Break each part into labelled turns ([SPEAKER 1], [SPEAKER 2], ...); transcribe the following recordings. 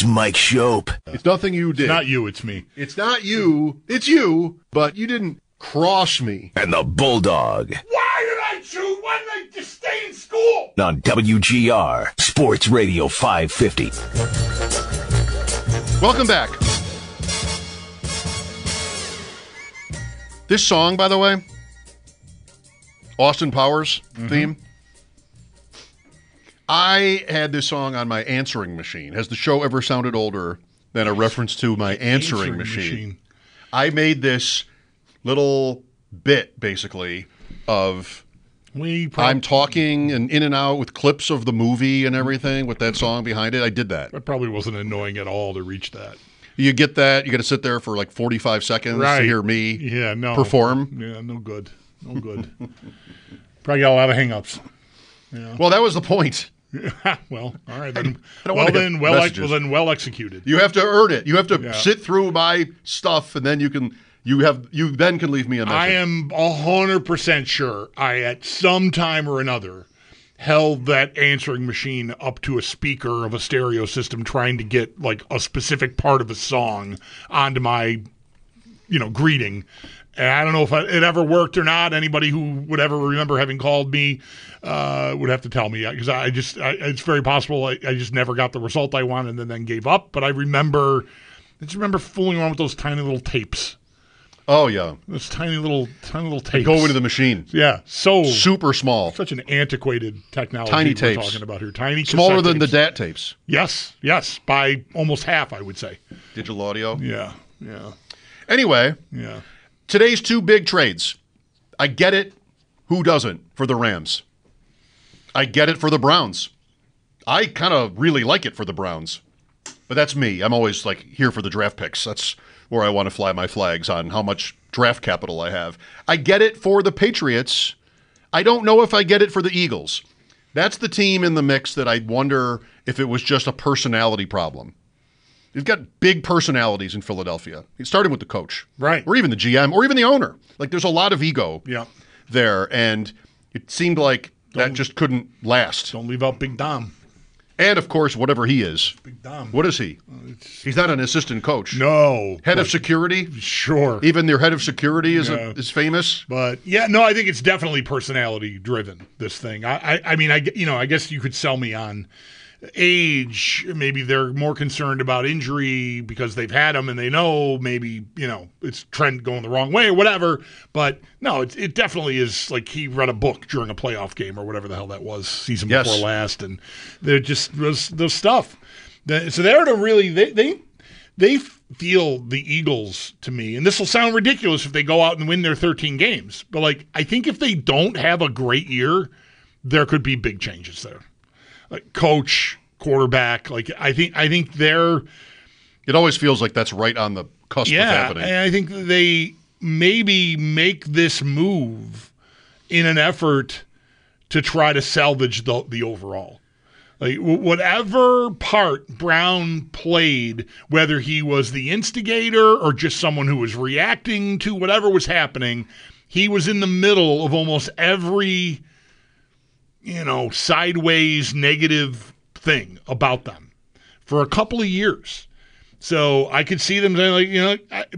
[SPEAKER 1] It's Mike Shope.
[SPEAKER 2] It's nothing you did.
[SPEAKER 3] It's not you, it's me.
[SPEAKER 2] It's not you. It's you, but you didn't cross me.
[SPEAKER 1] And the Bulldog.
[SPEAKER 4] Why did I choose? Why did I just stay in school?
[SPEAKER 1] On WGR, Sports Radio 550.
[SPEAKER 2] Welcome back. This song, by the way, Austin Powers theme. I had this song on my answering machine. Has the show ever sounded older than a reference to my answering machine? I made this little bit, basically, of I'm talking and in and out with clips of the movie and everything with that song behind it. I did that.
[SPEAKER 3] That probably wasn't annoying at all to reach that.
[SPEAKER 2] You get that. You got to sit there for like 45 seconds to hear me perform.
[SPEAKER 3] Yeah, no good. No good. Probably got a lot of hang-ups. Yeah.
[SPEAKER 2] Well, that was the point.
[SPEAKER 3] Well, all right. Then. Well executed.
[SPEAKER 2] You have to earn it. You have to sit through my stuff, and then you then can leave me a message.
[SPEAKER 3] I am 100% sure I, at some time or another, held that answering machine up to a speaker of a stereo system trying to get like a specific part of a song onto my, greeting. And I don't know if it ever worked or not. Anybody who would ever remember having called me would have to tell me, because it's very possible I just never got the result I wanted and then gave up. But I just remember fooling around with those tiny little tapes.
[SPEAKER 2] Oh yeah,
[SPEAKER 3] those tiny little tapes.
[SPEAKER 2] They go into the machine.
[SPEAKER 3] Yeah, so
[SPEAKER 2] super small.
[SPEAKER 3] Such an antiquated technology
[SPEAKER 2] tiny tapes.
[SPEAKER 3] We're talking about here. Tiny,
[SPEAKER 2] smaller than
[SPEAKER 3] tapes.
[SPEAKER 2] the DAT tapes.
[SPEAKER 3] Yes, by almost half, I would say.
[SPEAKER 2] Digital audio.
[SPEAKER 3] Yeah.
[SPEAKER 2] Anyway.
[SPEAKER 3] Yeah.
[SPEAKER 2] Today's two big trades. I get it. Who doesn't for the Rams? I get it for the Browns. I kind of really like it for the Browns. But that's me. I'm always here for the draft picks. That's where I want to fly my flags on how much draft capital I have. I get it for the Patriots. I don't know if I get it for the Eagles. That's the team in the mix that I wonder if it was just a personality problem. You've got big personalities in Philadelphia, starting with the coach.
[SPEAKER 3] Right.
[SPEAKER 2] Or even the GM, or even the owner. There's a lot of ego
[SPEAKER 3] Yeah.
[SPEAKER 2] there, and it seemed like that just couldn't last.
[SPEAKER 3] Don't leave out Big Dom.
[SPEAKER 2] And, of course, whatever he is.
[SPEAKER 3] Big Dom.
[SPEAKER 2] What is he? He's not an assistant coach.
[SPEAKER 3] No.
[SPEAKER 2] Head of security?
[SPEAKER 3] Sure.
[SPEAKER 2] Even their head of security is famous?
[SPEAKER 3] But, I think it's definitely personality-driven, this thing. I guess you could sell me on age. Maybe they're more concerned about injury because they've had them and they know maybe, it's trend going the wrong way or whatever. But no, it definitely is like he read a book during a playoff game or whatever the hell that was, season before last. And they're just the stuff. So they're to really, they feel the Eagles to me, and this will sound ridiculous if they go out and win their 13 games. But I think if they don't have a great year, there could be big changes there. Coach, quarterback, I think they're.
[SPEAKER 2] It always feels like that's right on the cusp of happening.
[SPEAKER 3] And I think they maybe make this move in an effort to try to salvage the overall. Whatever part Brown played, whether he was the instigator or just someone who was reacting to whatever was happening, he was in the middle of almost every sideways negative thing about them for a couple of years. So I could see them saying,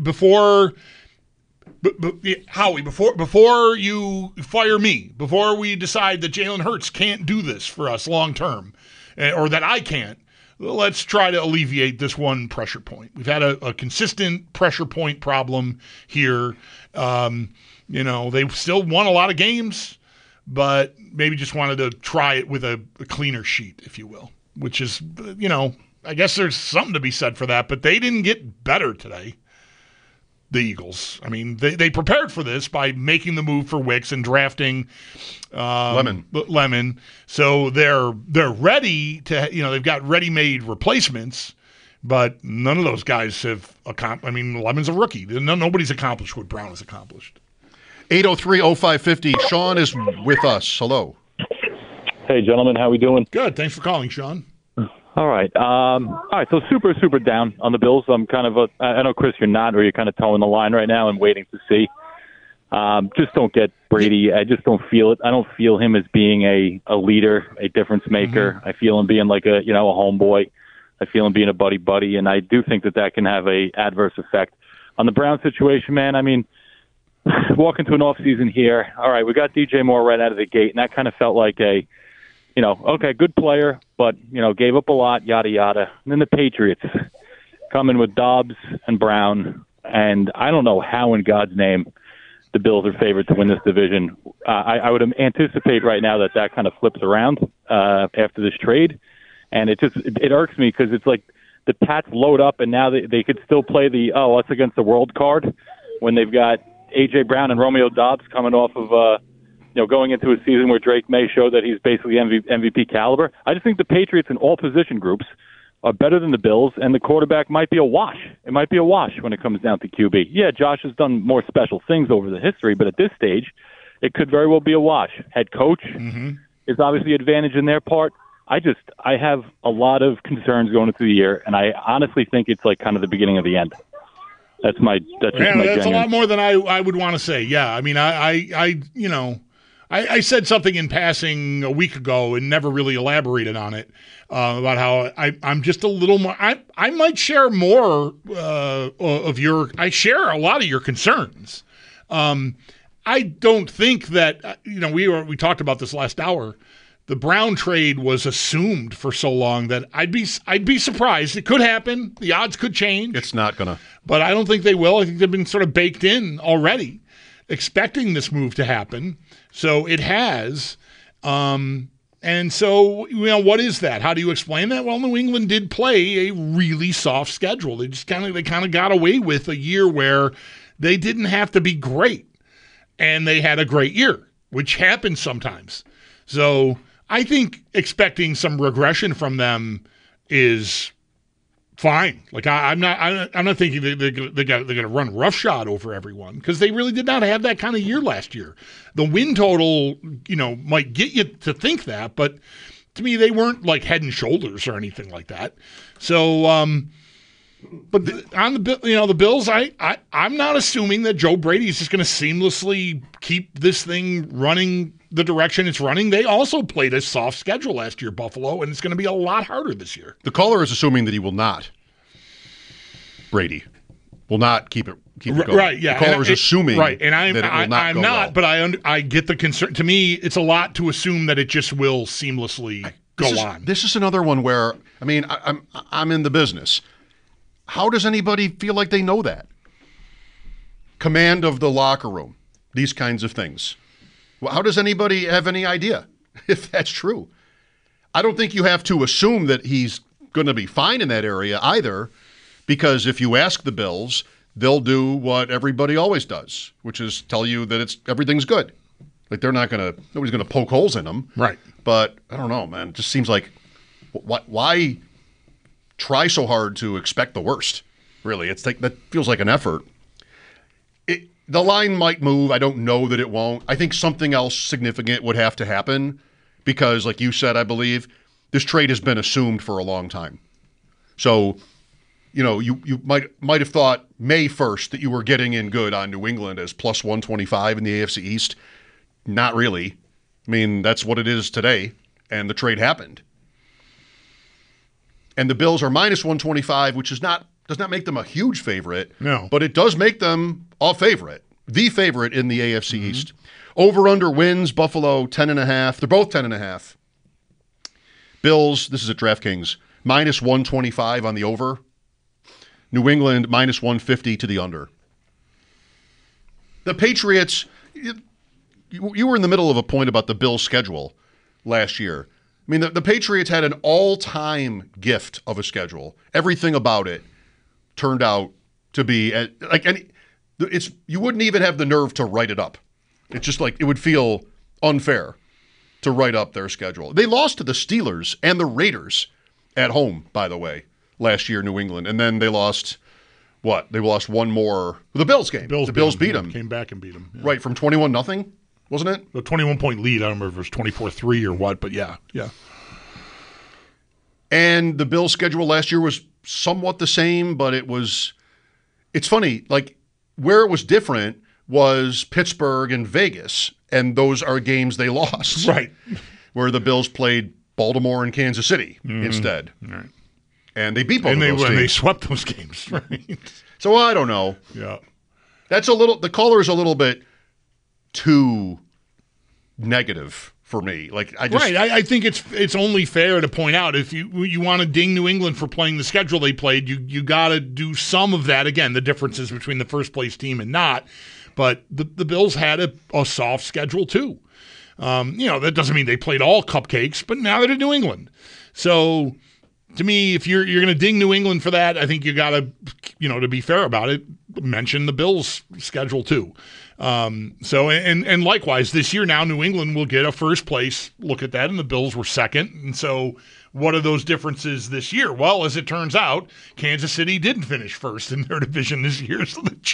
[SPEAKER 3] Howie, before you fire me, before we decide that Jalen Hurts can't do this for us long term, or that I can't, let's try to alleviate this one pressure point. We've had a consistent pressure point problem here. They still won a lot of games, but maybe just wanted to try it with a cleaner sheet, if you will, which is, I guess there's something to be said for that, but they didn't get better today, the Eagles. I mean, they prepared for this by making the move for Wicks and drafting Lemon. So they're ready to, they've got ready-made replacements, but none of those guys have Lemon's a rookie. Nobody's accomplished what Brown has accomplished.
[SPEAKER 2] 803-0550. Sean is with us. Hello.
[SPEAKER 5] Hey, gentlemen. How we doing?
[SPEAKER 3] Good. Thanks for calling, Sean.
[SPEAKER 5] All right. So super, super down on the Bills. I'm kind of I know, Chris, you're not, or you're kind of towing the line right now and waiting to see. Just don't get Brady. I just don't feel it. I don't feel him as being a leader, a difference maker. I feel him being like a homeboy. I feel him being a buddy, and I do think that can have a adverse effect on the Brown situation, man. I mean, walk into an offseason here. All right, we got DJ Moore right out of the gate, and that kind of felt like a, okay, good player, but, gave up a lot, yada, yada. And then the Patriots come in with Dobbs and Brown, and I don't know how in God's name the Bills are favored to win this division. I would anticipate right now that kind of flips around after this trade, and it irks me because it's like the Pats load up, and now they could still play the us against the world card when they've got A.J. Brown and Romeo Dobbs coming off of going into a season where Drake May showed that he's basically MVP caliber. I just think the Patriots in all position groups are better than the Bills, and the quarterback might be a wash. It might be a wash when it comes down to QB. Yeah, Josh has done more special things over the history, but at this stage, it could very well be a wash. Head coach is obviously an advantage in their part. I have a lot of concerns going into the year, and I honestly think it's like kind of the beginning of the end. That's
[SPEAKER 3] a lot more than I would want to say. Yeah, I mean, I said something in passing a week ago and never really elaborated on it about how I'm just a little more. I might share more I share a lot of your concerns. I don't think that we talked about this last hour. The Brown trade was assumed for so long that I'd be surprised. It could happen. The odds could change.
[SPEAKER 2] It's not gonna.
[SPEAKER 3] But I don't think they will. I think they've been sort of baked in already, expecting this move to happen. So it has. And so, what is that? How do you explain that? Well, New England did play a really soft schedule. They just kind of got away with a year where they didn't have to be great, and they had a great year, which happens sometimes. So I think expecting some regression from them is fine. Like I'm not thinking they're going to run roughshod over everyone, because they really did not have that kind of year last year. The win total, might get you to think that, but to me they weren't like head and shoulders or anything like that. So, on the Bills, I'm not assuming that Joe Brady is just going to seamlessly keep this thing running the direction it's running. They also played a soft schedule last year, Buffalo, and it's going to be a lot harder this year.
[SPEAKER 2] The caller is assuming that he will not. Brady will not keep it going.
[SPEAKER 3] Right, yeah.
[SPEAKER 2] The caller is assuming
[SPEAKER 3] right, and
[SPEAKER 2] that it will not
[SPEAKER 3] I'm
[SPEAKER 2] go
[SPEAKER 3] not,
[SPEAKER 2] well.
[SPEAKER 3] but I get the concern. To me, it's a lot to assume that it just will seamlessly go on.
[SPEAKER 2] This is another one where, I'm in the business. How does anybody feel like they know that? Command of the locker room, these kinds of things. Well, how does anybody have any idea if that's true? I don't think you have to assume that he's going to be fine in that area either, because if you ask the Bills, they'll do what everybody always does, which is tell you that everything's good. Like nobody's going to poke holes in them.
[SPEAKER 3] Right.
[SPEAKER 2] But I don't know, man. It just seems like why try so hard to expect the worst? Really, that feels like an effort. The line might move. I don't know that it won't. I think something else significant would have to happen because, like you said, I believe this trade has been assumed for a long time. So, you might have thought May 1st that you were getting in good on New England as plus 125 in the AFC East. Not really. I mean, that's what it is today, and the trade happened. And the Bills are minus 125, which does not make them a huge favorite.
[SPEAKER 3] No.
[SPEAKER 2] But it does make them a favorite, the favorite in the AFC East. Over-under wins, Buffalo 10.5. They're both 10.5. Bills, this is at DraftKings, minus 125 on the over. New England, minus 150 to the under. The Patriots, you were in the middle of a point about the Bills' schedule last year. I mean, the Patriots had an all-time gift of a schedule. Everything about it turned out to be you wouldn't even have the nerve to write it up. It's just like it would feel unfair to write up their schedule. They lost to the Steelers and the Raiders at home, by the way, last year, New England, and then they lost what? They lost one more, the Bills game. The Bills beat them.
[SPEAKER 3] Came back and beat them.
[SPEAKER 2] Yeah. Right, from 21-0, wasn't it?
[SPEAKER 3] A 21-point lead. I don't remember if it was 24-3 or what, but yeah.
[SPEAKER 2] And the Bills' schedule last year was somewhat the same, but it's funny, like where it was different was Pittsburgh and Vegas, and those are games they lost.
[SPEAKER 3] Right.
[SPEAKER 2] Where the Bills played Baltimore and Kansas City instead.
[SPEAKER 3] Right.
[SPEAKER 2] And they beat both
[SPEAKER 3] and
[SPEAKER 2] of those teams.
[SPEAKER 3] And they swept those games, right?
[SPEAKER 2] So I don't know.
[SPEAKER 3] Yeah.
[SPEAKER 2] That's the caller is a little bit too negative for me.
[SPEAKER 3] I think it's only fair to point out if you want to ding New England for playing the schedule they played, you got to do some of that. Again, the differences between the first place team and not. But the Bills had a soft schedule too. That doesn't mean they played all cupcakes, but now they're in New England. So to me, if you're going to ding New England for that, I think you got to, to be fair about it, mention the Bills' schedule too. And likewise, this year now New England will get a first place look at that, and the Bills were second. And so what are those differences this year? Well, as it turns out, Kansas City didn't finish first in their division this year, so the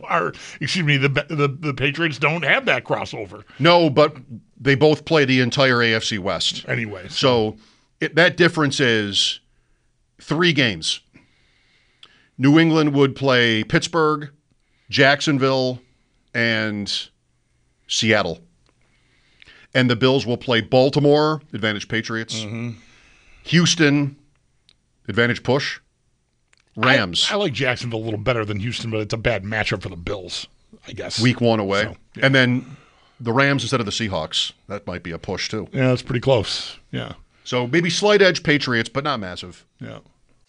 [SPEAKER 3] the Patriots don't have that crossover.
[SPEAKER 2] No, but they both play the entire AFC West.
[SPEAKER 3] Anyway.
[SPEAKER 2] So that difference is 3 games. New England would play Pittsburgh, Jacksonville, and Seattle. And the Bills will play Baltimore, advantage Patriots. Mm-hmm. Houston, advantage push. Rams.
[SPEAKER 3] I like Jacksonville a little better than Houston, but it's a bad matchup for the Bills, I guess.
[SPEAKER 2] Week 1 away.
[SPEAKER 3] So, yeah.
[SPEAKER 2] And then the Rams instead of the Seahawks. That might be a push, too.
[SPEAKER 3] Yeah, that's pretty close. Yeah.
[SPEAKER 2] So maybe slight edge Patriots, but not massive.
[SPEAKER 3] Yeah.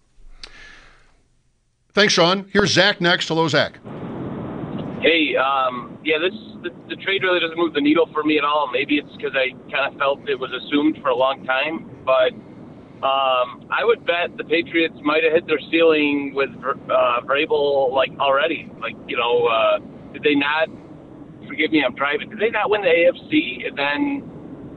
[SPEAKER 2] Thanks, Sean. Here's Zach next. Hello, Zach.
[SPEAKER 6] Hey, the trade really doesn't move the needle for me at all. Maybe it's because I kind of felt it was assumed for a long time, but I would bet the Patriots might have hit their ceiling with Vrabel already. Did they not? Forgive me, I'm driving. Did they not win the AFC and then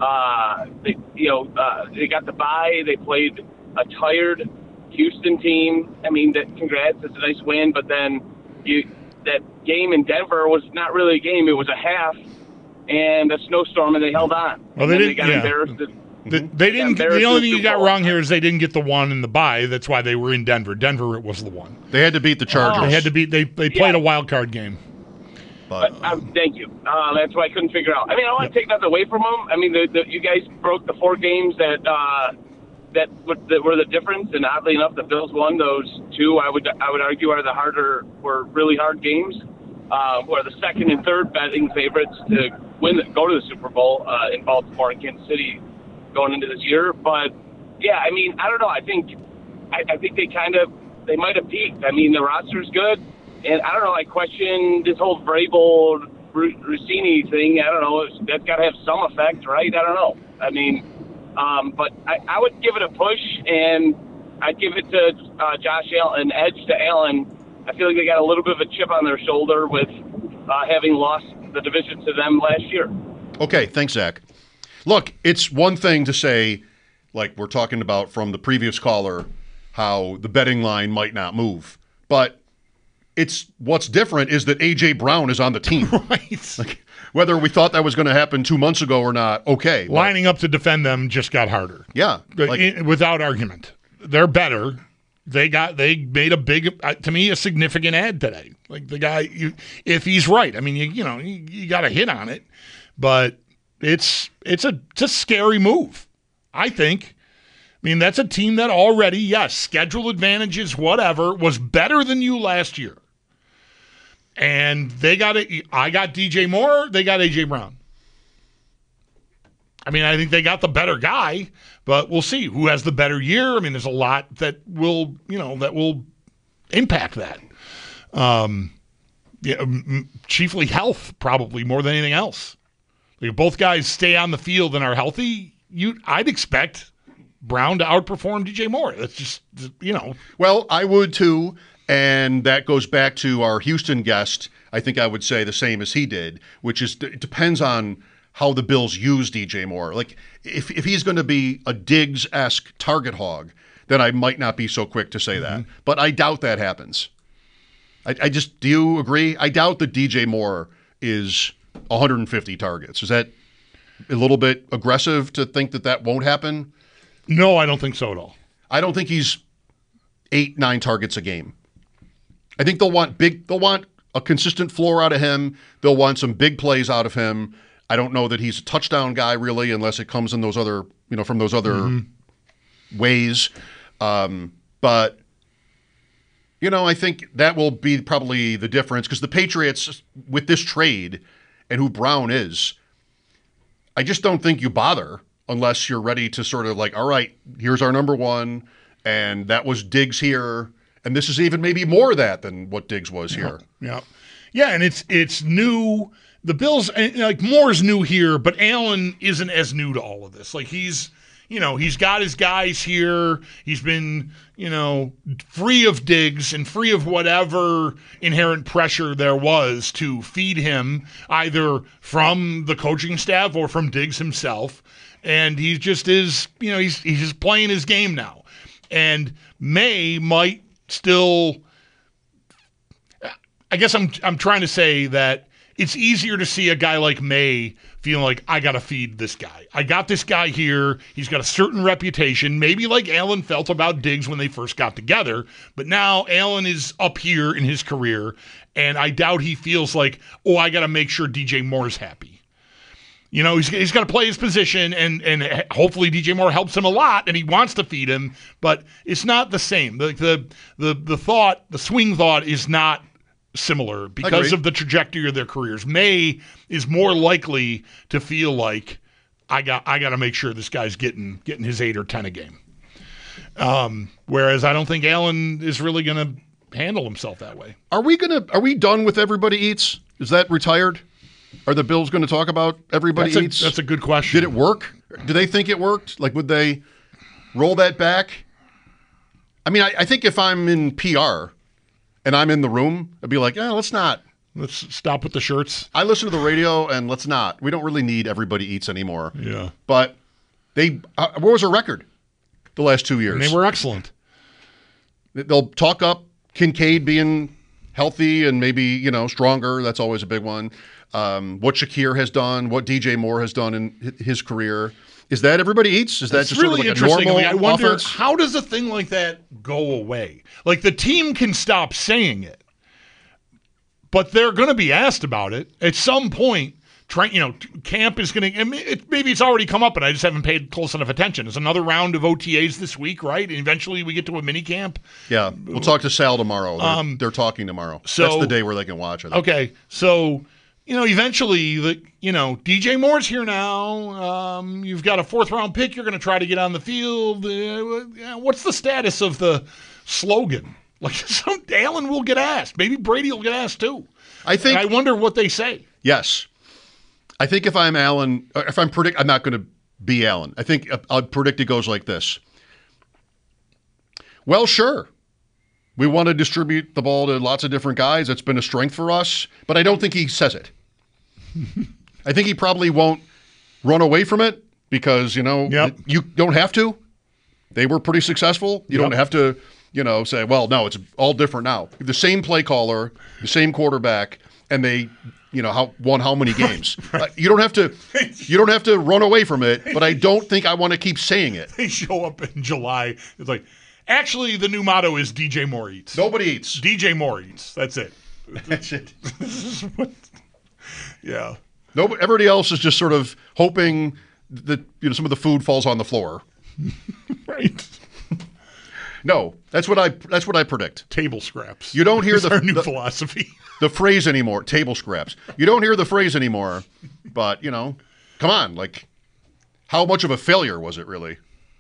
[SPEAKER 6] they got the bye? They played a tired Houston team. I mean, congrats, it's a nice win, but then that game in Denver was not really a game. It was a half and a snowstorm, and they held on.
[SPEAKER 3] Well, they got embarrassed. They didn't. The only thing you got wrong here is they didn't get the one in the bye. That's why they were in Denver. Denver was the one.
[SPEAKER 2] They had to beat the Chargers.
[SPEAKER 3] They had to beat. They played a wild card game.
[SPEAKER 6] But thank you. That's why I couldn't figure out. I mean, I don't want to take nothing away from them. I mean, you guys broke the 4 games that were the difference, and oddly enough, the Bills won those 2. I would argue were really hard games. Were the second and third betting favorites to go to the Super Bowl in Baltimore and Kansas City going into this year. But yeah, I mean, I don't know. I think they might have peaked. I mean, the roster's good, and I don't know. I question this whole Vrabel Rossini thing. I don't know. That's got to have some effect, right? I don't know. I mean, but I would give it a push, and I'd give it to Josh Allen, an edge to Allen. I feel like they got a little bit of a chip on their shoulder with having lost the division to them last year.
[SPEAKER 2] Okay, thanks, Zach. Look, it's one thing to say, like we're talking about from the previous caller, how the betting line might not move. But what's different is that A.J. Brown is on the team.
[SPEAKER 3] Right.
[SPEAKER 2] Like, whether we thought that was going to happen 2 months ago or not, okay.
[SPEAKER 3] Lining up to defend them just got harder.
[SPEAKER 2] Yeah.
[SPEAKER 3] Without argument. They're better. They made a big, to me, a significant ad today. Like the guy, if he's right, I mean, you got to hit on it, but it's a scary move, I think. I mean, that's a team that already, yes, schedule advantages, whatever, was better than you last year. And I got DJ Moore, they got A.J. Brown. I mean, I think they got the better guy, but we'll see who has the better year. I mean, there's a lot that will impact that. Chiefly health, probably more than anything else. Like if both guys stay on the field and are healthy, I'd expect Brown to outperform DJ Moore. That's just,
[SPEAKER 2] Well, I would too, and that goes back to our Houston guest. I think I would say the same as he did, which is it depends on how the Bills use DJ Moore. Like, if he's going to be a Diggs-esque target hog, then I might not be so quick to say that. But I doubt that happens. Do you agree? I doubt that DJ Moore is 150 targets. Is that a little bit aggressive to think that won't happen?
[SPEAKER 3] No, I don't think so at all.
[SPEAKER 2] I don't think he's 8-9 targets a game. I think they'll want a consistent floor out of him. They'll want some big plays out of him. I don't know that he's a touchdown guy really, unless it comes in those other, from those other ways. But, I think that will be probably the difference because the Patriots, with this trade and who Brown is, I just don't think you bother unless you're ready to sort of like, all right, here's our number one, and that was Diggs here, and this is even maybe more of that than what Diggs was here.
[SPEAKER 3] Yeah, and it's new. The Bills, like Moore's new here, but Allen isn't as new to all of this. Like he's got his guys here. He's been, free of Diggs and free of whatever inherent pressure there was to feed him either from the coaching staff or from Diggs himself. And he just is, he's just playing his game now. And May might still, I guess I'm trying to say that it's easier to see a guy like May feeling like, I got to feed this guy. I got this guy here. He's got a certain reputation, maybe like Allen felt about Diggs when they first got together. But now Allen is up here in his career, and I doubt he feels like, I got to make sure DJ Moore's happy. He's got to play his position, and hopefully DJ Moore helps him a lot, and he wants to feed him, but it's not the same. The swing thought is not similar because
[SPEAKER 2] Agreed.
[SPEAKER 3] of the trajectory of their careers. May is more likely to feel like I got to make sure this guy's getting his 8 or 10 a game. Whereas I don't think Allen is really going to handle himself that way.
[SPEAKER 2] Are we done with Everybody Eats? Is that retired? Are the Bills going to talk about Everybody Eats?
[SPEAKER 3] That's a good question.
[SPEAKER 2] Did it work? Do they think it worked? Like, would they roll that back? I mean, I think if I'm in PR and I'm in the room, I'd be like, let's not.
[SPEAKER 3] Let's stop with the shirts.
[SPEAKER 2] I listen to the radio, and let's not. We don't really need Everybody Eats anymore.
[SPEAKER 3] Yeah.
[SPEAKER 2] But what was their record the last 2 years?
[SPEAKER 3] And they were excellent.
[SPEAKER 2] They'll talk up Kincaid being healthy and maybe, stronger. That's always a big one. What Shakir has done, what DJ Moore has done in his career. Is that Everybody Eats? Is that
[SPEAKER 3] That's
[SPEAKER 2] just
[SPEAKER 3] really
[SPEAKER 2] sort of like a normal
[SPEAKER 3] I wonder,
[SPEAKER 2] offense?
[SPEAKER 3] how does a thing like that go away? Like, the team can stop saying it, but they're going to be asked about it at some point. Camp is going to, maybe it's already come up and I just haven't paid close enough attention. There's another round of OTAs this week, right? And eventually we get to a mini camp.
[SPEAKER 2] Yeah, we'll talk to Sal tomorrow. They're talking tomorrow.
[SPEAKER 3] So,
[SPEAKER 2] that's the day where they can watch it.
[SPEAKER 3] Okay, so eventually, DJ Moore's here now. You've got a 4th-round pick. You're going to try to get on the field. What's the status of the slogan? Like, Allen will get asked. Maybe Brady will get asked too. I wonder what they say.
[SPEAKER 2] Yes. I think if I'm Allen, I'm not going to be Allen. I think I'll predict it goes like this. Well, sure. We want to distribute the ball to lots of different guys. It's been a strength for us, but I don't think he says it. I think he probably won't run away from it because, you don't have to. They were pretty successful. You don't have to, say, well, no, it's all different now. The same play caller, the same quarterback, and they, won how many games. Right. You don't have to run away from it, but I don't think I want to keep saying it.
[SPEAKER 3] They show up in July. It's like, actually, the new motto is DJ Moore Eats.
[SPEAKER 2] Nobody eats.
[SPEAKER 3] DJ Moore Eats. That's it.
[SPEAKER 2] That's it.
[SPEAKER 3] Yeah.
[SPEAKER 2] Everybody else is just sort of hoping that some of the food falls on the floor.
[SPEAKER 3] Right.
[SPEAKER 2] No, that's what I predict.
[SPEAKER 3] Table scraps.
[SPEAKER 2] You don't hear
[SPEAKER 3] our new philosophy.
[SPEAKER 2] The phrase anymore. Table scraps. You don't hear the phrase anymore. But come on, like, how much of a failure was it really?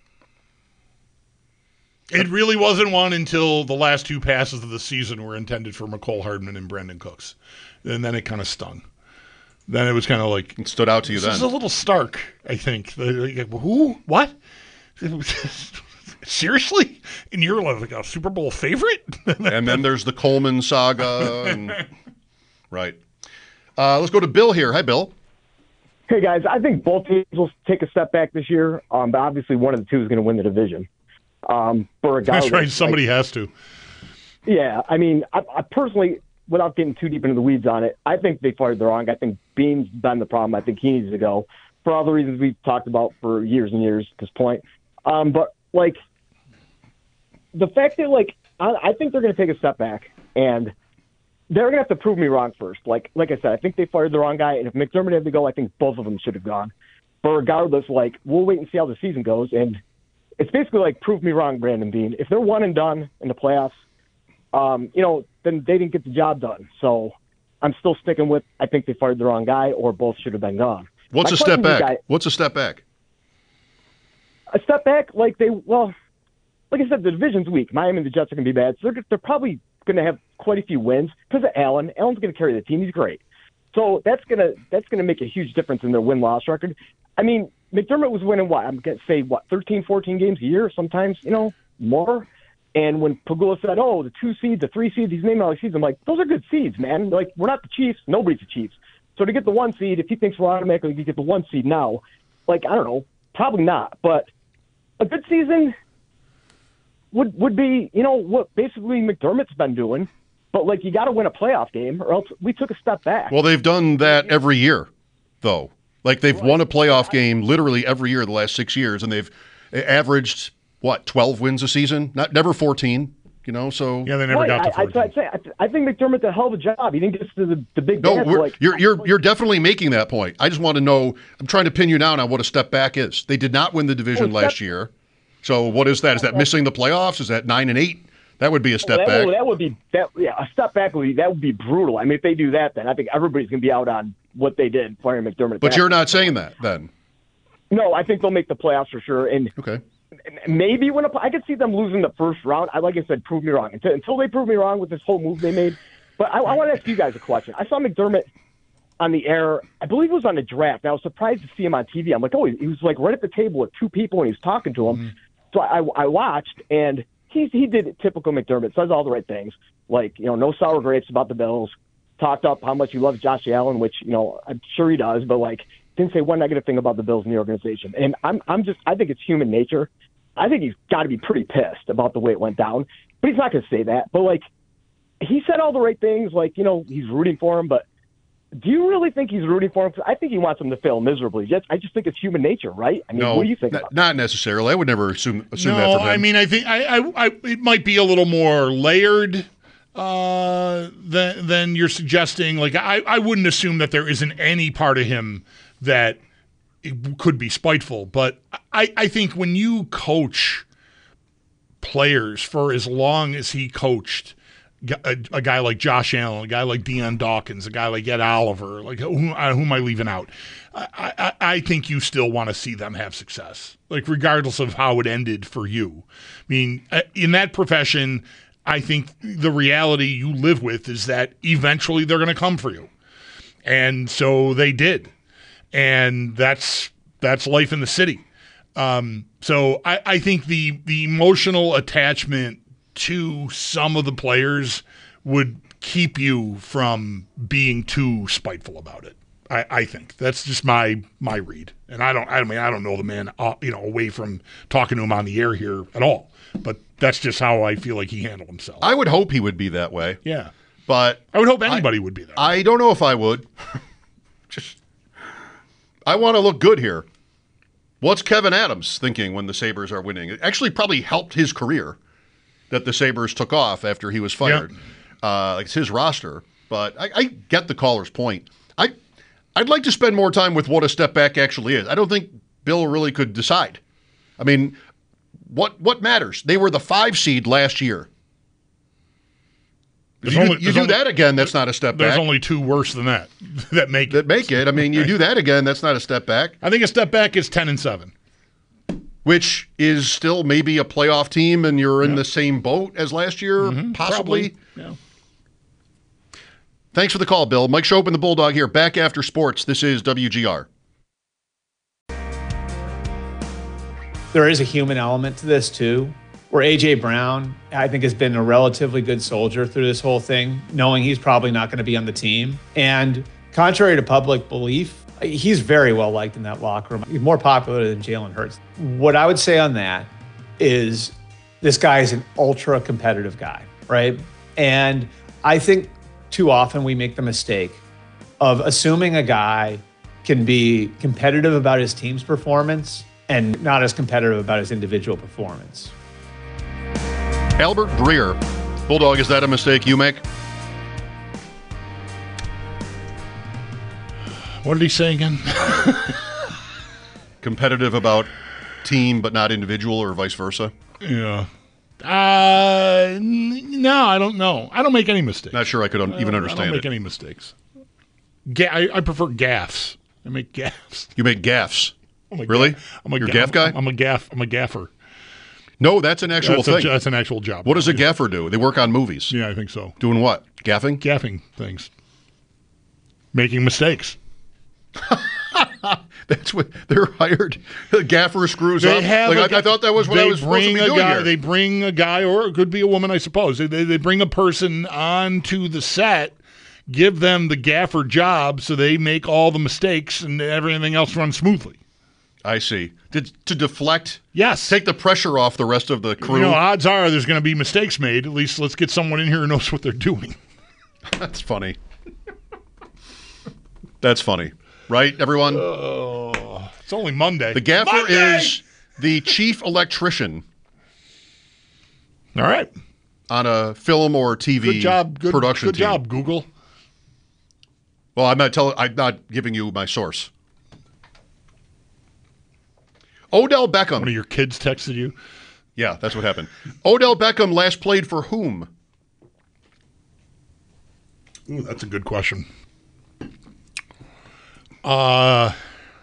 [SPEAKER 3] It really wasn't one until the last 2 passes of the season were intended for McCole Hardman and Brandon Cooks. And then it kind of stung. Then it was kind of like...
[SPEAKER 2] It stood out to you then.
[SPEAKER 3] This is a little stark, I think. Who? What? Seriously? And you're like a Super Bowl favorite?
[SPEAKER 2] And then there's the Coleman saga. Right. Let's go to Bill here. Hi, Bill.
[SPEAKER 7] Hey, guys. I think both teams will take a step back this year. But obviously one of the two is going to win the division.
[SPEAKER 3] That's right. Somebody has to.
[SPEAKER 7] Yeah. I mean, I personally, without getting too deep into the weeds on it, I think they fired the wrong guy. I think Bean's been the problem. I think he needs to go for all the reasons we've talked about for years and years at this point. But, like, the fact that, like, I think they're going to take a step back, and they're going to have to prove me wrong first. Like I said, I think they fired the wrong guy, and if McDermott had to go, I think both of them should have gone. But regardless, like, we'll wait and see how the season goes, and it's basically like prove me wrong, Brandon Beane. If they're one and done in the playoffs, then they didn't get the job done. So I'm still sticking with I think they fired the wrong guy or both should have been gone.
[SPEAKER 2] What's a step back? What's a step back?
[SPEAKER 7] A step back, like I said, the division's weak. Miami and the Jets are going to be bad. So they're probably going to have quite a few wins because of Allen. Allen's going to carry the team. He's great. So that's gonna make a huge difference in their win-loss record. I mean, McDermott was winning what? I'm going to say 13, 14 games a year, sometimes, more. And when Pagula said, "Oh, the 2 seed, the 3 seed, he's naming all these seeds," I'm like, "Those are good seeds, man. Like, we're not the Chiefs. Nobody's the Chiefs. So to get the 1 seed, if he thinks we're automatically going to get the 1 seed now, like, I don't know, probably not. But a good season would be, what basically McDermott's been doing. But, like, you got to win a playoff game or else we took a step back.
[SPEAKER 2] Well, they've done that every year, though. Like, they've won a playoff game literally every year the last 6 years, and they've averaged, 12 wins a season? Never 14, so.
[SPEAKER 3] Yeah, they never got to 14.
[SPEAKER 7] I think McDermott did a hell of a job. He didn't get to the big dance.
[SPEAKER 2] No, you're definitely making that point. I just want to know, I'm trying to pin you down on what a step back is. They did not win the division last year. So what is that? Is that missing the playoffs? Is that 9-8? That would be a step back.
[SPEAKER 7] A step back would be brutal. I mean, if they do that, then I think everybody's going to be out on what they did, firing McDermott.
[SPEAKER 2] But you're not saying that then.
[SPEAKER 7] No, I think they'll make the playoffs for sure. And
[SPEAKER 2] okay,
[SPEAKER 7] maybe I could see them losing the first round. Like I said, prove me wrong until they prove me wrong with this whole move they made. But I want to ask you guys a question. I saw McDermott on the air. I believe it was on the draft. And I was surprised to see him on TV. I'm like, oh, he was like right at the table with two people and he was talking to them. Mm-hmm. So I watched and. He did typical McDermott, says all the right things, like, no sour grapes about the Bills, talked up how much he loves Josh Allen, which, I'm sure he does, but, like, didn't say one negative thing about the Bills in the organization. And I think it's human nature. I think he's got to be pretty pissed about the way it went down, but he's not going to say that. But, like, he said all the right things, like, he's rooting for him, but do you really think he's rooting for him? Because I think he wants him to fail miserably. I just think it's human nature, right? I mean,
[SPEAKER 2] no,
[SPEAKER 7] what do you think about that?
[SPEAKER 2] Not necessarily. I would never assume that from him.
[SPEAKER 3] I mean, I think it might be a little more layered than you're suggesting. Like, I wouldn't assume that there isn't any part of him that it could be spiteful. But I think when you coach players for as long as he coached, a guy like Josh Allen, a guy like Deion Dawkins, a guy like Ed Oliver, like who am I leaving out? I think you still want to see them have success, like regardless of how it ended for you. I mean, in that profession, I think the reality you live with is that eventually they're going to come for you, and so they did, and that's life in the city. So I think the emotional attachment to some of the players would keep you from being too spiteful about it. I think that's just my read, and I don't know the man away from talking to him on the air here at all, but that's just how I feel like he handled himself.
[SPEAKER 2] I would hope he would be that way.
[SPEAKER 3] Yeah,
[SPEAKER 2] but
[SPEAKER 3] I would hope anybody would be that way.
[SPEAKER 2] I don't know if I would. I want to look good here. What's Kevin Adams thinking when the Sabres are winning? It actually probably helped his career that the Sabres took off after he was fired. Yeah. It's his roster. But I get the caller's point. I'd like to spend more time with what a step back actually is. I don't think Bill really could decide. I mean, what matters? They were the 5 seed last year. You do that again, that's not a step back.
[SPEAKER 3] There's only 2 worse than that that make
[SPEAKER 2] it. I mean, you do that again, that's not a step back.
[SPEAKER 3] I think a step back is 10-7.
[SPEAKER 2] Which is still maybe a playoff team, and you're in the same boat as last year, possibly.
[SPEAKER 3] Yeah.
[SPEAKER 2] Thanks for the call, Bill. Mike Schopp and the Bulldog here, back after sports. This is WGR.
[SPEAKER 8] There is a human element to this, too, where A.J. Brown, I think, has been a relatively good soldier through this whole thing, knowing he's probably not going to be on the team. And contrary to public belief, he's very well liked in that locker room. He's more popular than Jalen Hurts. What I would say on that is this guy is an ultra competitive guy, right? And I think too often we make the mistake of assuming a guy can be competitive about his team's performance and not as competitive about his individual performance.
[SPEAKER 2] Albert Breer. Bulldog, is that a mistake you make? What did he say again? Competitive about team but not individual, or vice versa?
[SPEAKER 3] Yeah. No, I don't know. I don't make any mistakes.
[SPEAKER 2] Not sure I could even understand
[SPEAKER 3] I don't make
[SPEAKER 2] it.
[SPEAKER 3] any mistakes. I prefer gaffes. I make gaffes.
[SPEAKER 2] You make gaffes.
[SPEAKER 3] I'm a
[SPEAKER 2] Really? You're a
[SPEAKER 3] gaff
[SPEAKER 2] gaff guy?
[SPEAKER 3] I'm a gaffer.
[SPEAKER 2] No, that's an actual thing.
[SPEAKER 3] That's an actual job.
[SPEAKER 2] What does a gaffer do? They work on movies.
[SPEAKER 3] Yeah, I think so.
[SPEAKER 2] Doing what? Gaffing?
[SPEAKER 3] Gaffing things. Making mistakes.
[SPEAKER 2] That's what they're hired. The gaffer screws up. I thought that was what I was supposed to be doing here.
[SPEAKER 3] They bring a guy, or it could be a woman, I suppose. They bring a person onto the set, give them the gaffer job, so they make all the mistakes and everything else runs smoothly.
[SPEAKER 2] I see. To deflect?
[SPEAKER 3] Yes.
[SPEAKER 2] Take the pressure off the rest of the crew?
[SPEAKER 3] You know, odds are there's going to be mistakes made. At least let's get someone in here who knows what they're doing.
[SPEAKER 2] That's funny. That's funny. Right, everyone?
[SPEAKER 3] It's only Monday.
[SPEAKER 2] The gaffer is the chief electrician.
[SPEAKER 3] All right.
[SPEAKER 2] On a film or TV production
[SPEAKER 3] Good
[SPEAKER 2] team.
[SPEAKER 3] job, Google.
[SPEAKER 2] Well, I'm not giving you my source. Odell Beckham.
[SPEAKER 3] One of your kids texted you?
[SPEAKER 2] Yeah, that's what happened. Odell Beckham last played for whom?
[SPEAKER 3] Ooh, that's a good question. The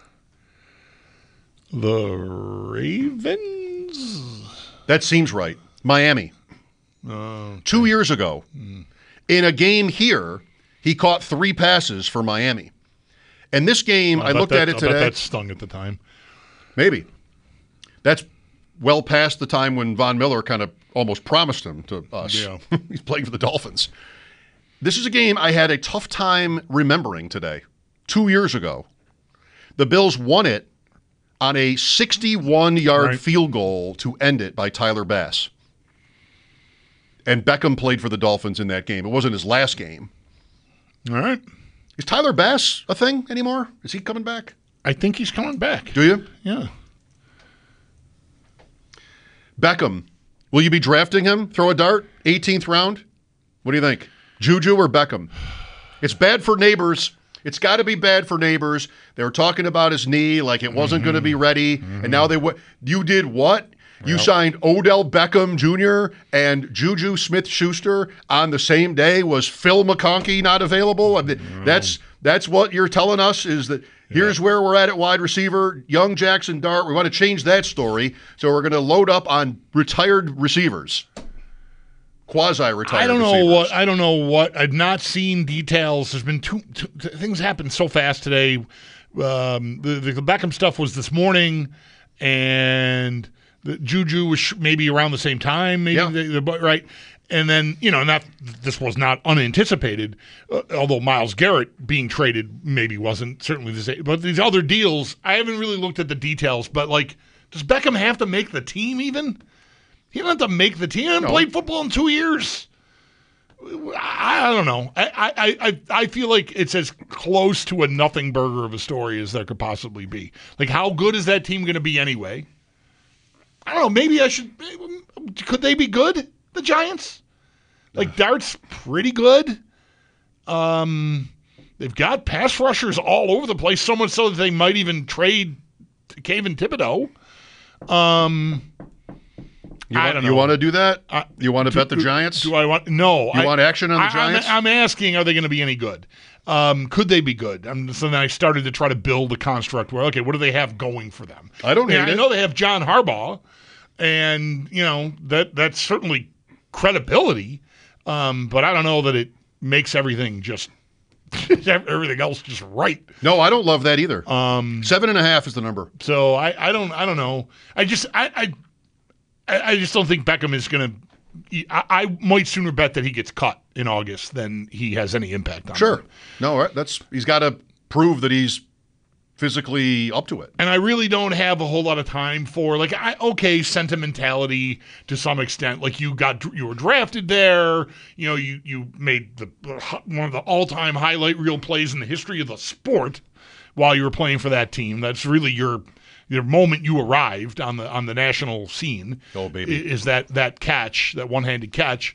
[SPEAKER 3] Ravens?
[SPEAKER 2] That seems right. Miami. 2 years ago. In a game here, he caught 3 passes for Miami. And this game, I looked at it today.
[SPEAKER 3] I bet that stung at the time.
[SPEAKER 2] Maybe. That's well past the time when Von Miller kind of almost promised him to us.
[SPEAKER 3] Yeah.
[SPEAKER 2] He's playing for the Dolphins. This is a game I had a tough time remembering today. 2 years ago. The Bills won it on a 61-yard field goal to end it by Tyler Bass. And Beckham played for the Dolphins in that game. It wasn't his last game.
[SPEAKER 3] All right.
[SPEAKER 2] Is Tyler Bass a thing anymore? Is he coming back?
[SPEAKER 3] I think he's coming back.
[SPEAKER 2] Do you?
[SPEAKER 3] Yeah.
[SPEAKER 2] Beckham. Will you be drafting him? Throw a dart? 18th round? What do you think? Juju or Beckham? It's bad for Neighbors. It's got to be bad for Neighbors. They were talking about his knee like it wasn't going to be ready. And now you did what? You signed Odell Beckham Jr. and Juju Smith-Schuster on the same day. Was Phil McConkey not available? I mean, that's what you're telling us, is that here's where we're at wide receiver. Young Jackson Dart. We want to change that story. So we're going to load up on retired receivers. Quasi-retired receivers.
[SPEAKER 3] I don't know what. I've not seen details. There's been two things happened so fast today. The Beckham stuff was this morning, and the Juju was maybe around the same time, right? And then, this was not unanticipated, although Myles Garrett being traded maybe wasn't certainly the same. But these other deals, I haven't really looked at the details, but does Beckham have to make the team even? He doesn't have to make the team. He hasn't played football in 2 years. I don't know. I feel like it's as close to a nothing burger of a story as there could possibly be. How good is that team going to be anyway? I don't know. Maybe could they be good, the Giants? Dart's pretty good. They've got pass rushers all over the place, so much so that they might even trade Kayvon Thibodeau. I don't know.
[SPEAKER 2] You want to do that? You want to bet the Giants?
[SPEAKER 3] Do I want? No.
[SPEAKER 2] You want action on the Giants?
[SPEAKER 3] I'm asking, are they going to be any good? Could they be good? So then I started to try to build a construct where, okay, what do they have going for them?
[SPEAKER 2] I don't hate it.
[SPEAKER 3] I know they have John Harbaugh, and that's certainly credibility, but I don't know that it makes everything just everything else just right.
[SPEAKER 2] No, I don't love that either. 7.5 is the number.
[SPEAKER 3] So I don't know. I just don't think Beckham is going to. I might sooner bet that he gets cut in August than he has any impact on.
[SPEAKER 2] Sure.
[SPEAKER 3] Them.
[SPEAKER 2] No, he's got to prove that he's physically up to it.
[SPEAKER 3] And I really don't have a whole lot of time for sentimentality to some extent. You were drafted there. You made one of the all-time highlight reel plays in the history of the sport while you were playing for that team. That's really your moment you arrived on the national scene.
[SPEAKER 2] Oh, baby.
[SPEAKER 3] Is that catch, that one-handed catch.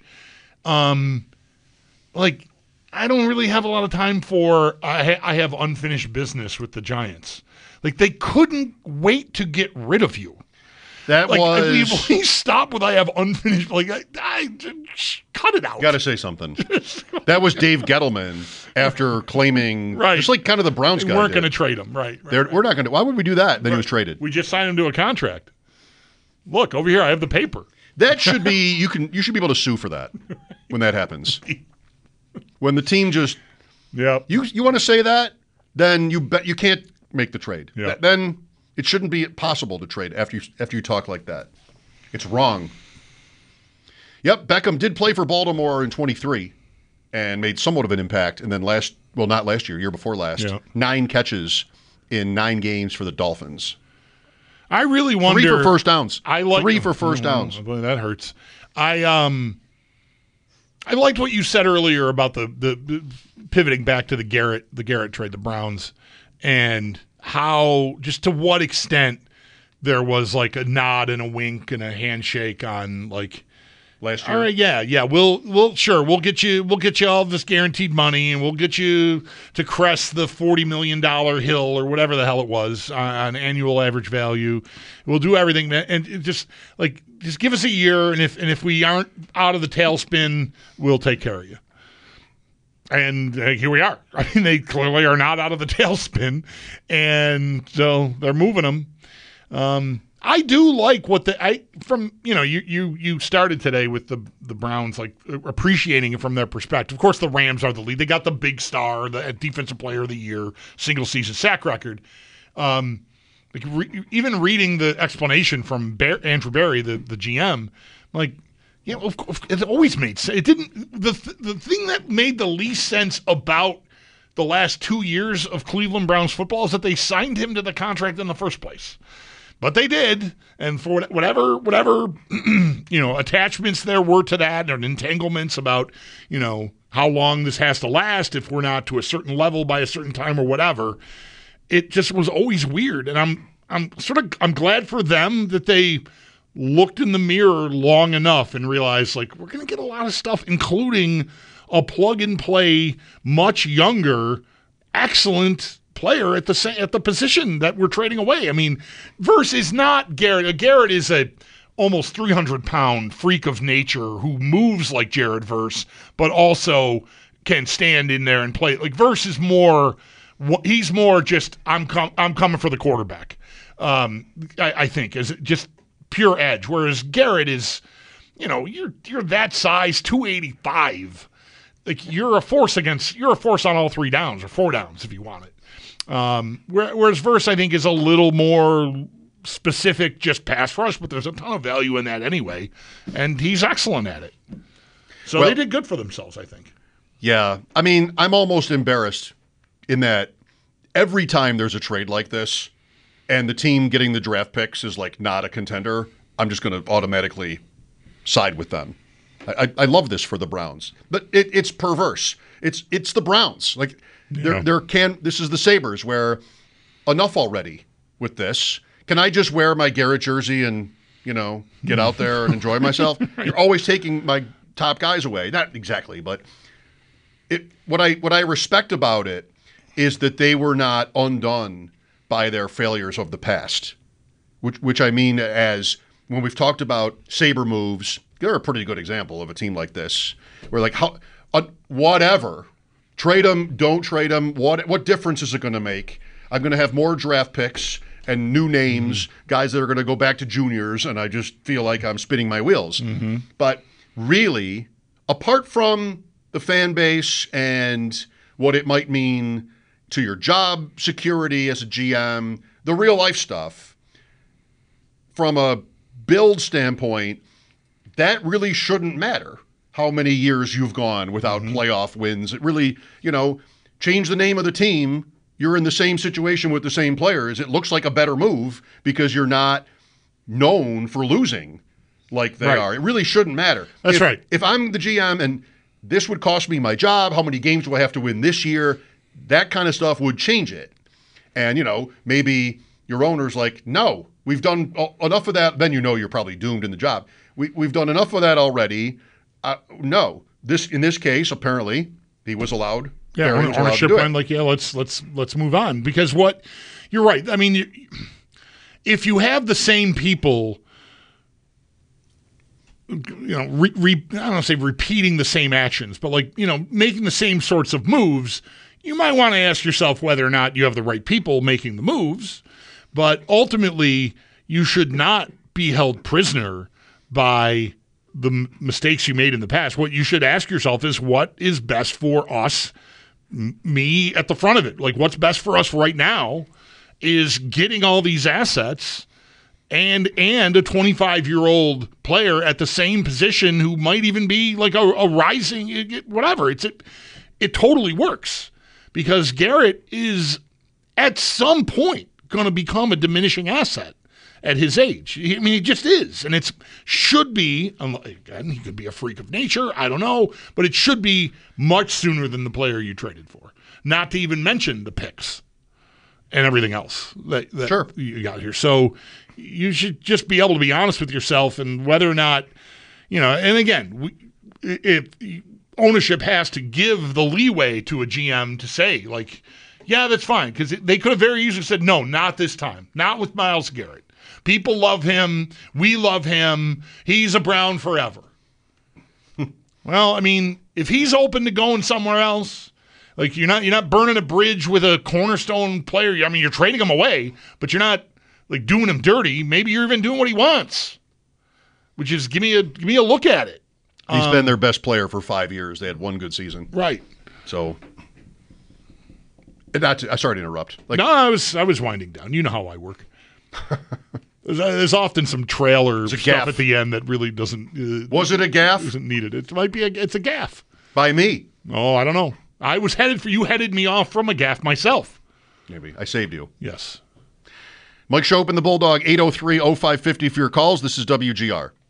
[SPEAKER 3] I don't really have a lot of time for I have unfinished business with the Giants. They couldn't wait to get rid of you.
[SPEAKER 2] That was.
[SPEAKER 3] Please stop with I have unfinished. Like, cut it out.
[SPEAKER 2] Got to say something. That was Dave Gettleman after claiming, just like kind of the Browns guy.
[SPEAKER 3] We weren't going to trade him, right?
[SPEAKER 2] We're not going to. Why would we do that? Then he was traded.
[SPEAKER 3] We just signed him to a contract. Look over here. I have the paper.
[SPEAKER 2] That should be. You should be able to sue for that when that happens. When the team just.
[SPEAKER 3] Yeah.
[SPEAKER 2] You want to say that? Then you can't make the trade.
[SPEAKER 3] Yep.
[SPEAKER 2] Then it shouldn't be possible to trade after you talk like that. It's wrong. Yep, Beckham did play for Baltimore in 23 and made somewhat of an impact. And then not last year, year before last, 9 catches in 9 games for the Dolphins.
[SPEAKER 3] I really wonder.
[SPEAKER 2] 3 for first downs.
[SPEAKER 3] 3
[SPEAKER 2] for first downs.
[SPEAKER 3] Boy, that hurts. I liked what you said earlier about the pivoting back to the Garrett trade, the Browns, and how just to what extent there was like a nod and a wink and a handshake on like
[SPEAKER 2] last year.
[SPEAKER 3] All right, yeah, we'll get you all this guaranteed money, and we'll get you to crest the $40 million hill or whatever the hell it was on annual average value. We'll do everything, man, and just give us a year, and if we aren't out of the tailspin, we'll take care of you. And here we are. I mean, they clearly are not out of the tailspin, and so they're moving them. I do like you started today with the Browns, like appreciating it from their perspective. Of course, the Rams are the lead. They got the big star, the defensive player of the year, single season sack record. Even reading the explanation from Andrew Berry, the GM, like. Yeah, it always made sense. It didn't. The thing that made the least sense about the last 2 years of Cleveland Browns football is that they signed him to the contract in the first place. But they did, and for whatever attachments there were to that, and entanglements about how long this has to last if we're not to a certain level by a certain time or whatever, it just was always weird. And I'm glad for them that they looked in the mirror long enough and realized, like, we're going to get a lot of stuff, including a plug-and-play, much younger, excellent player at the position that we're trading away. I mean, Verse is not Garrett. Garrett is a almost 300-pound freak of nature who moves like Jared Verse, but also can stand in there and play. Like, Verse is more – he's more just, I'm coming for the quarterback, I think, is just – pure edge, whereas Garrett is, you're that size, 285. Like you're a force on all 3 downs or 4 downs if you want it. Whereas Verse, I think, is a little more specific, just pass rush, but there's a ton of value in that anyway, and he's excellent at it. So they did good for themselves, I think.
[SPEAKER 2] Yeah, I mean, I'm almost embarrassed in that every time there's a trade like this, and the team getting the draft picks is like not a contender, I'm just going to automatically side with them. I love this for the Browns, but it's perverse. It's the Browns. Like this is the Sabres where enough already with this. Can I just wear my Garrett jersey and get out there and enjoy myself? Right. You're always taking my top guys away. Not exactly, but what I respect about it is that they were not undone by their failures of the past, which I mean as when we've talked about Sabre moves, they're a pretty good example of a team like this. Where like whatever, trade them, don't trade them. What difference is it going to make? I'm going to have more draft picks and new names, guys that are going to go back to juniors, and I just feel like I'm spinning my wheels. Mm-hmm. But really, apart from the fan base and what it might mean to your job security as a GM, the real life stuff, from a build standpoint, that really shouldn't matter how many years you've gone without playoff wins. It really, change the name of the team. You're in the same situation with the same players. It looks like a better move because you're not known for losing like they are. It really shouldn't matter.
[SPEAKER 3] That's right.
[SPEAKER 2] If I'm the GM and this would cost me my job, how many games do I have to win this year? That kind of stuff would change it. And, maybe your owner's like, no, we've done enough of that. Then you're probably doomed in the job. We've done enough of that already. No. In this case, apparently, he was allowed.
[SPEAKER 3] Yeah, ownership went like, let's move on. Because you're right. I mean, if you have the same people I don't want to say repeating the same actions, but making the same sorts of moves, you might want to ask yourself whether or not you have the right people making the moves. But ultimately, you should not be held prisoner by the mistakes you made in the past. What you should ask yourself is, what is best for us, me at the front of it? Like, what's best for us right now is getting all these assets and a 25-year-old player at the same position who might even be like a rising, whatever. It totally works because Garrett is at some point going to become a diminishing asset at his age. I mean, he just is. And it should be, again, he could be a freak of nature, I don't know, but it should be much sooner than the player you traded for. Not to even mention the picks and everything else that
[SPEAKER 2] sure.
[SPEAKER 3] you got here. So you should just be able to be honest with yourself and whether or not, and again, if ownership has to give the leeway to a GM to say, like, yeah, that's fine, because they could have very easily said, no, not this time, not with Myles Garrett. People love him. We love him. He's a Brown forever. Well, I mean, if he's open to going somewhere else, like you're not burning a bridge with a cornerstone player. I mean, you're trading him away, but you're not like doing him dirty. Maybe you're even doing what he wants, which is give me a look at it.
[SPEAKER 2] He's been their best player for 5 years. They had one good season,
[SPEAKER 3] right?
[SPEAKER 2] So, sorry to interrupt.
[SPEAKER 3] No, I was winding down. You know how I work. There's often some trailer stuff at the end that really doesn't.
[SPEAKER 2] Was it a gaffe?
[SPEAKER 3] Isn't needed. It might be. It's a gaffe
[SPEAKER 2] by me.
[SPEAKER 3] Oh, I don't know. I was headed me off from a gaffe myself.
[SPEAKER 2] Maybe I saved you.
[SPEAKER 3] Yes.
[SPEAKER 2] Mike Schopp and the Bulldog, 803-0550 for your calls. This is WGR.